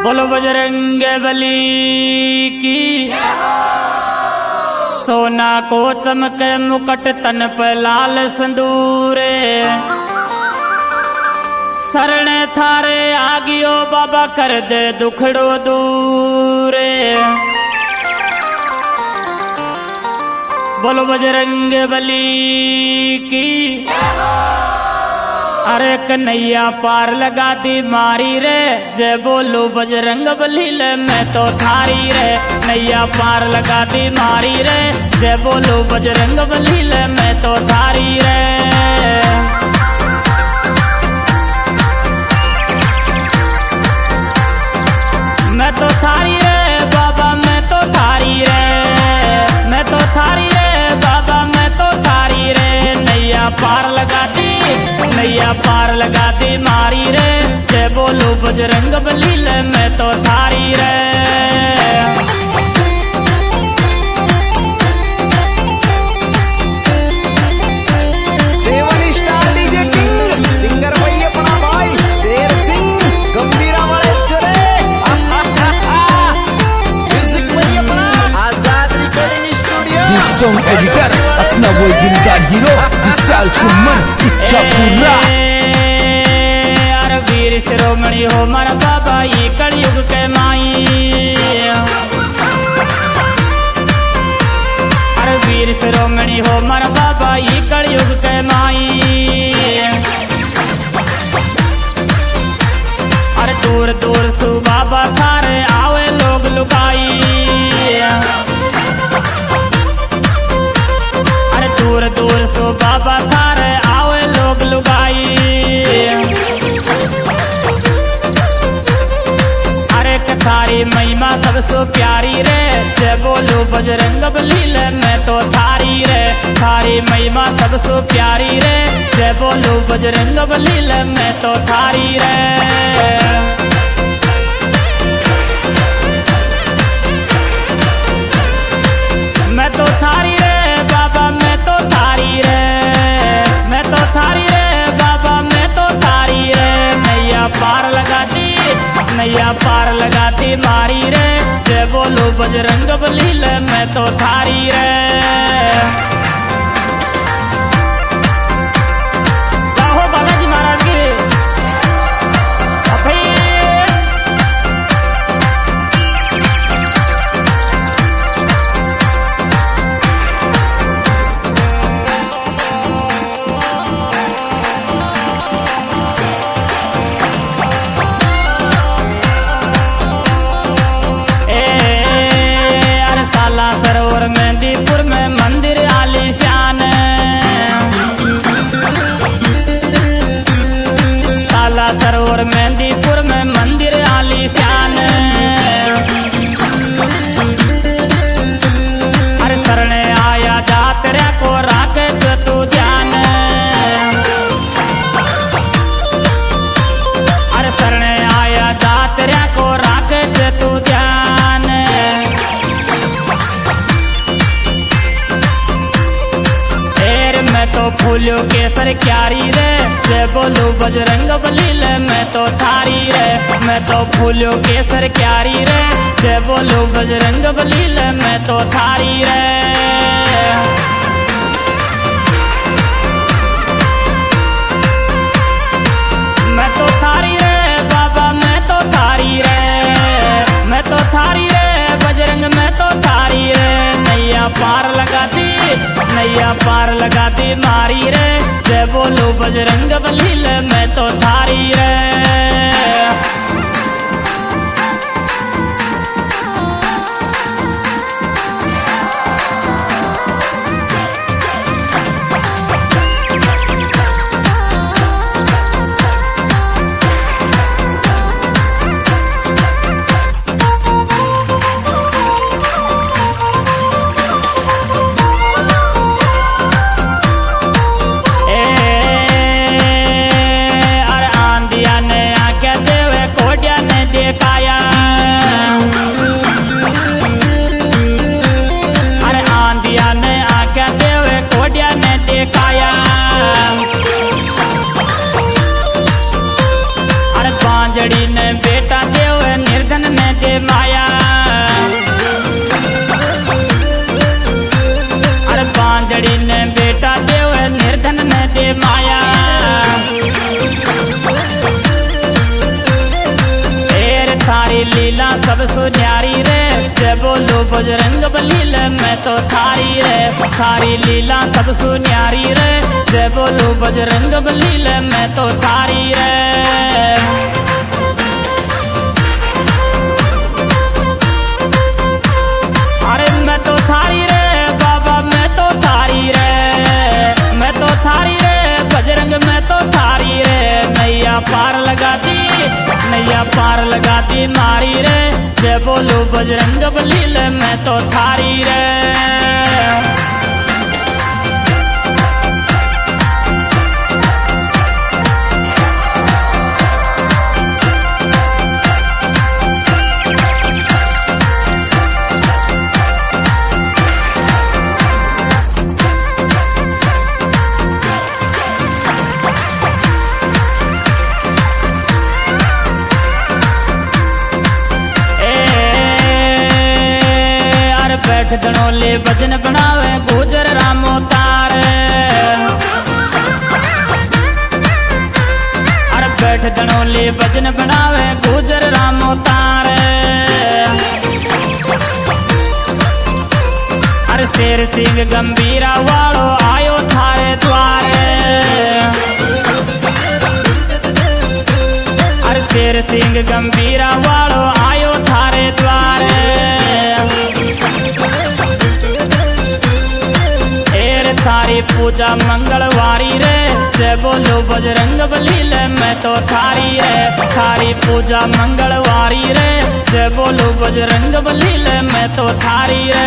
बोलो बजरंग बली की। सोना को चमके मुकट तन पे लाल संदूरे, शरण थारे आगियो बाबा कर दे दुखड़ो दूरे। बोलो बजरंग बली की। अरे कन्हैया पार लगा दी मारी रे, जय बोलो बजरंग बली ले मैं तो थारी रे। नैया पार लगा दी मारी रे, जय बोलो बजरंग बली ले मैं तो थारी रे। मैं तो थारी रे बाबा मैं तो थारी रे, मैं तो थारी रे बाबा मैं तो थारी रे। नैया पार लगा दी, नैया पार लगा दी मारी रे, जय बोलो बजरंग बली ले मैं तो थारी रे। सॉन्ग एडिटर अपना वो दिलदार हीरो विशाल सुमन इच्छा पूरा। अरे वीर शिरोमणि हो मारा बाबा ये कलयुग के माई। अरे वीर शिरोमणि हो मारा बाबा ये कलयुग के माई। अरे दूर दूर सु बाबा थारे आवे लोग लुकाई। दूर दूर सो बाबा थारे आवे लोग लुगाई। अरे थारी महिमा सबसे प्यारी रे, जय बोलो बजरंग बली ले मैं तो थारी रे। थारी महिमा सबसे प्यारी रे, जय बोलो बजरंग बली ले मैं तो थारी रे। मैं तो थारी रे बाबा मैं तो थारी रे, मैं तो थारी रे बाबा मैं तो थारी रे। नैया पार लगा दी, नैया पार लगा दी मारी रे, जय बोलो बजरंग बली ले मैं तो थारी रे। जाओ बालाजी महाराज की। सरोवर मेहंदीपुर में मंदिर आलीशान, साला सरोवर मेहंदीपुर में मंदिर आलीशान। अरे शरणे आया जात रे को राखे तू ध्यान। अरे शरणे आया जात रे को राखे तू ध्यान। मैं तो फूलों केसर क्यारी रे, जय बोलो बजरंग बली ले मैं तो थारी रे। मैं तो फूलों केसर क्यारी रे, जय बोलो बजरंग बली ले मैं तो थारी रे। मैं तो थारी रे बाबा मैं तो थारी रे, मैं तो थारी रे बजरंग मैं तो थारी रे। नैया पार लगा दी, नैया पार लगा दी मारी रे, जय बोलो बजरंग बली ले मैं तो थारी रे। ने बेटा देव निर्धन दे माया। अरे बांझड़ी ने बेटा देव निर्धन ने दे माया। तेरे थारी लीला सब सुन्यारी रे, जय बोलो बजरंग बली ले मैं तो थारी रे। थारी लीला सब सुन्यारी रे, जय बोलो बजरंग बली ले मैं तो थारी रे। अरे मैं तो थारी रे बाबा, मैं तो थारी रे, मैं तो थारी रे बजरंग, मैं तो थारी रे। नैया पार लगा दी, नैया पार लगा दी मारी रे, जय बोलो बजरंग बली ले मैं तो थारी रे। बैठ दनोले भजन बनावे गुजर रामो तार। अरे बैठ दनोले भजन बनावे गुजर रामो तार। अरे शेर सिंह गंभीरा वालो आयो थारे द्वारे। अरे शेर सिंह गंभीरा वालो आयो थारे द्वारे। थारी पूजा मंगलवारी रे, जय बोलो बजरंग बली ले मैं तो थारी रे। थारी पूजा मंगलवारी रे, जय बोलो बजरंग बली ले मैं तो थारी रे।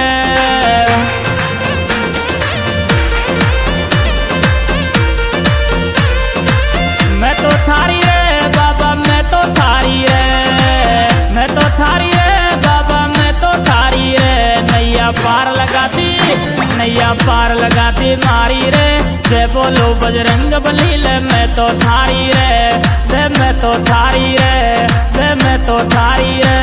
मैं तो थारी रे बाबा, मैं तो थारी रे, मैं तो थारी रे बाबा, मैं तो थारी रे। नैया पार लगाती, नैया पार लगाती मारी रे, जय बोलो बजरंग बली ले मैं तो थारी रे, जय मैं तो थारी रे, जय मैं तो थारी रे।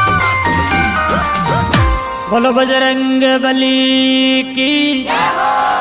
बोलो बजरंग बली की।